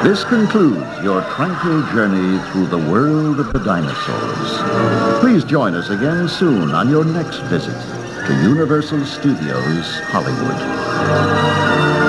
This concludes your tranquil journey through the world of the dinosaurs. Please join us again soon on your next visit to Universal Studios Hollywood.